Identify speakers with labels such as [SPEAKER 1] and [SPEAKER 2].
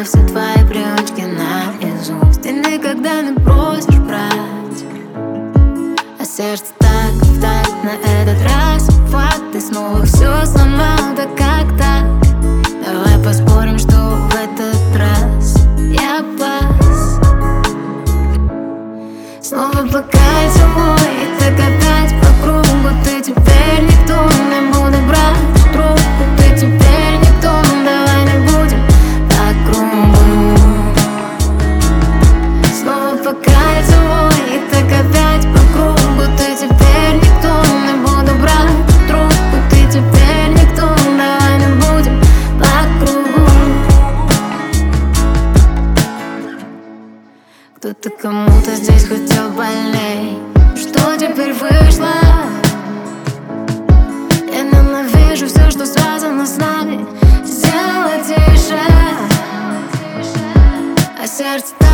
[SPEAKER 1] все твои привычки наизусть. Ты никогда не просишь брать, а сердце так вдать на этот раз. Факт, ты снова все сломал, да как так? Давай поспорим, что в этот раз я пас. Снова покайся мой, и так опять по кругу. Ты теперь никто, не буду брать трубку. Ты теперь никто, давай не будем по кругу. Снова покайся мой, и так опять по кругу. Ты теперь никто, не буду брать трубку. Ты теперь никто, давай не будем по кругу. Кто-то кому-то здесь хотел больней. Что теперь вышло? Я ненавижу все, что связано с нами. Сделай тише, а сердце